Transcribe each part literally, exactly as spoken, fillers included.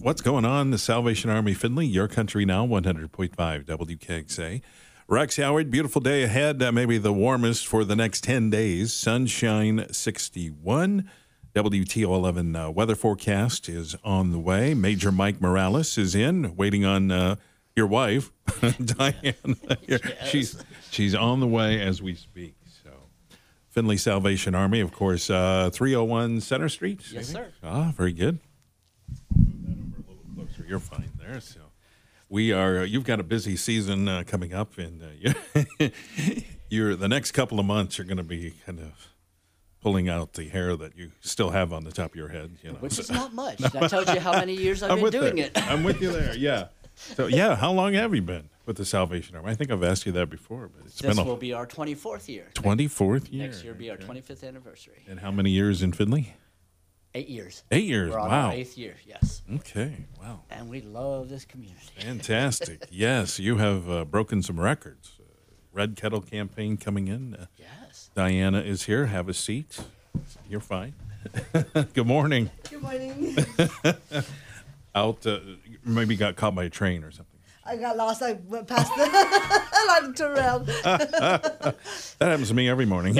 what's going on? The Salvation Army Findlay, your country now, one hundred point five W K X A. Rex Howard, beautiful day ahead, uh, maybe the warmest for the next ten days. Sunshine sixty-one. W T O eleven uh, weather forecast is on the way. Major Mike Morales is in, waiting on uh, your wife, Diana. Yes. She's, she's on the way as we speak. So, Findlay Salvation Army, of course, uh, three oh one Center Street. Yes, sir. Ah, very good. Move that over a little closer. You're fine there. So, we are. Uh, you've got a busy season uh, coming up, and uh, you're, you're the next couple of months. You're going to be kind of pulling out the hair that you still have on the top of your head. You know, Which so, is not much. That tells you how many years I've I'm been with doing there. it. I'm with you there. Yeah. So yeah, how long have you been with the Salvation Army? I think I've asked you that before, but it's This been a will be our twenty-fourth year. twenty-fourth year. Next year will be our Okay. twenty-fifth anniversary. And how many years in Findlay? Eight years. Eight years. We're on Wow. our eighth year, yes. Okay. Wow. And we love this community. Fantastic. Yes, you have uh, broken some records. Uh, Red Kettle campaign coming in. Uh, Yes. Diana is here. Have a seat. You're fine. Good morning. Good morning. Out, uh, maybe got caught by a train or something. I got lost. I went past the. I like to turned around. That happens to me every morning.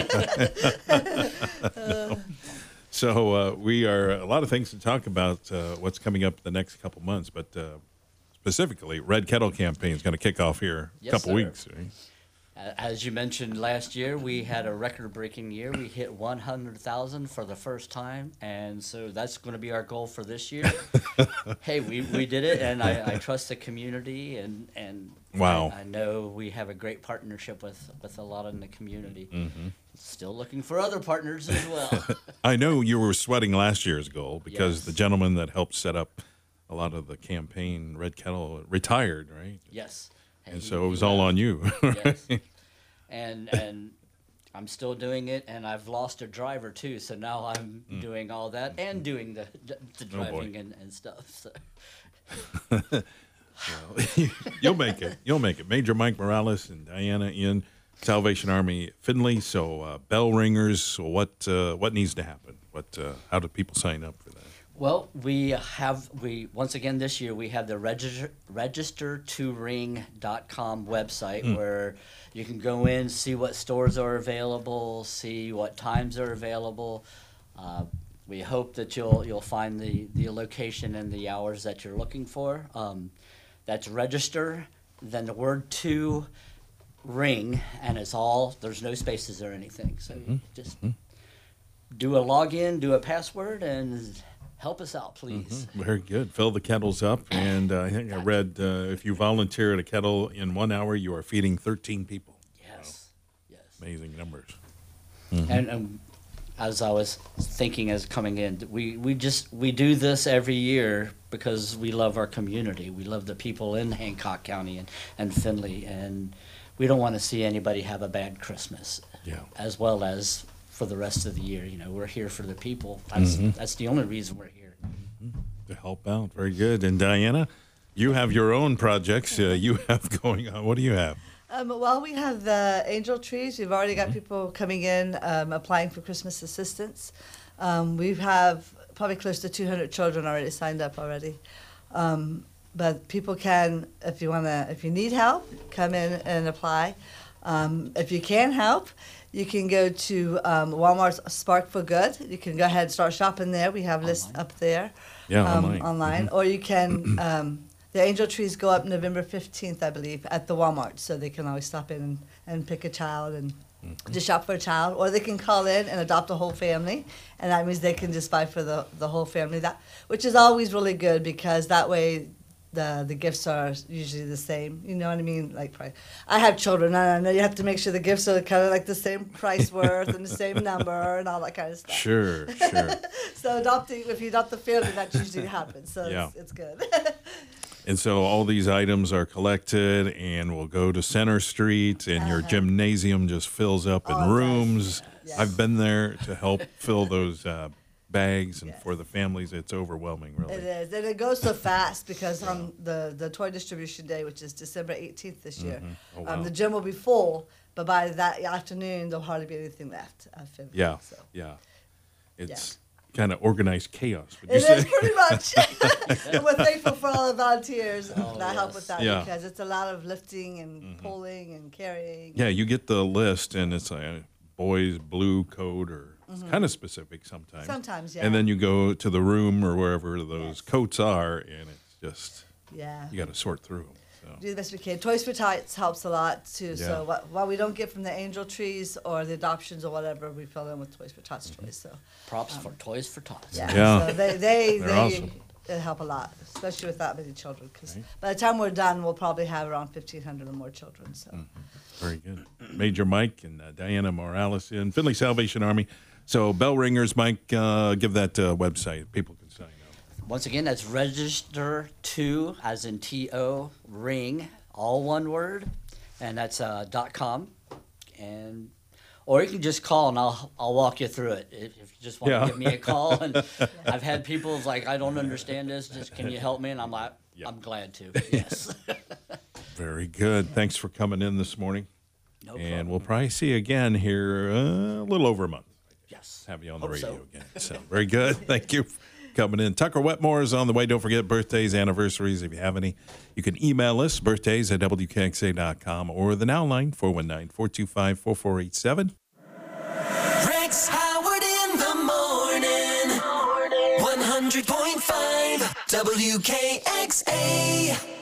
So uh, we are a lot of things to talk about. Uh, what's coming up the next couple months, but uh, specifically, Red Kettle campaign is going to kick off here a Yes, couple sir. weeks. Right? A- As you mentioned last year, we had a record-breaking year. We hit one hundred thousand for the first time, and so that's going to be our goal for this year. Hey, we, we did it, and I, I trust the community, and, and Wow. I, I know we have a great partnership with, with a lot in the community. Mm-hmm. Still looking for other partners as well. I know you were sweating last year's goal because Yes. the gentleman that helped set up a lot of the campaign, Red Kettle, retired, right? Yes. And so it was all on you. Yes. And and I'm still doing it, and I've lost a driver too. So now I'm doing all that and doing the the Mm. Oh, boy. driving and, and stuff. So You'll make it. You'll make it. Major Mike Morales and Diana in Salvation Army Findlay. So uh, bell ringers. So what uh, what needs to happen? What uh, how do people sign up for that? well, we have we once again this year we have the register register to ring dot com website Hmm. where you can go in, see what stores are available, see what times are available. Uh, we hope that you'll you'll find the, the location and the hours that you're looking for. Um, that's register, then the word to ring, and it's all there's no spaces or anything. So you just do a login, do a password, and help us out, please. Very good. Fill the kettles up, and uh, I think I read uh, if you volunteer at a kettle in one hour, you are feeding thirteen people. Yes, yes. Amazing numbers. And um, as I was thinking as coming in, we, we just we do this every year because we love our community. We love the people in Hancock County and, and Findlay, and we don't want to see anybody have a bad Christmas. Yeah. As well as for the rest of the year. You know, we're here for the people. That's that's the only reason we're here. To help out. Very good. And Diana, you have your own projects uh, you have going on. What do you have? Um, well, we have the angel trees. We've already got people coming in um, applying for Christmas assistance. Um, we have probably close to two hundred children already signed up already. Um, but people can, if you wanna, if you need help, come in and apply. Um, if you can help, you can go to um, Walmart's Spark for Good. You can go ahead and start shopping there. We have lists Online. up there. Yeah, um, online. online. Or you can, um, the angel trees go up November fifteenth, I believe, at the Walmart. So they can always stop in and, and pick a child and just shop for a child. Or they can call in and adopt a whole family. And that means they can just buy for the, the whole family, that which is always really good because that way the the gifts are usually the same. You know what I mean? Like, pri- I have children, and I know you have to make sure the gifts are kind of like the same price worth and the same number and all that kind of stuff. Sure, sure. So adopting, if you adopt the family, that usually happens. So Yeah. it's, it's good. And so all these items are collected and will go to Center Street, and your gymnasium just fills up in Uh-huh. Oh, it does. rooms. Yes. I've been there to help fill those uh, bags, and Yes. for the families, it's overwhelming, really. It is, and it goes so fast because on the, the toy distribution day, which is December eighteenth this year, Oh, um, wow. the gym will be full, but by that afternoon, there'll hardly be anything left. Of February, Yeah, So. yeah. It's kind of organized chaos. Would you It say? is pretty much. And we're thankful for all the volunteers Oh, that help yes. with that Yeah. because it's a lot of lifting and pulling and carrying. Yeah, you get the list, and it's like boys blue coat, or it's kind of specific sometimes. Sometimes, yeah. And then you go to the room or wherever those coats are, and it's just Yeah. you got to sort through them. So. Do the best we can. Toys for Tots helps a lot too. Yeah. So what, what we don't get from the Angel Trees or the adoptions or whatever, we fill in with Toys for Tots toys. So Props for Toys for Tots. yeah, Yeah. So they they They're they awesome. it help a lot, especially with that many children. Because by the time we're done, we'll probably have around fifteen hundred or more children. So Very good. Major Mike and uh, Diana Morales in Findlay Salvation Army. So bell ringers, Mike, uh, give that uh, website. People can sign up. Once again, that's register to, as in T O, ring, all one word, and that's uh, dot com. And or you can just call and I'll I'll walk you through it. If, if you just want Yeah. to give me a call, and I've had people like, I don't understand this. Just can you help me? And I'm like, Yeah. I'm glad to. Yes. Very good. Thanks for coming in this morning. No and problem. we'll probably see you again here uh, a little over a month. Yes. Have you on the Hope radio so. again. So very good. Thank you for coming in. Tucker Wetmore is on the way. Don't forget birthdays, anniversaries. If you have any, you can email us, birthdays at W K X A dot com, or the Now line, four one nine, four two five, four four eight seven. Rex Howard in the morning. one hundred point five W K X A.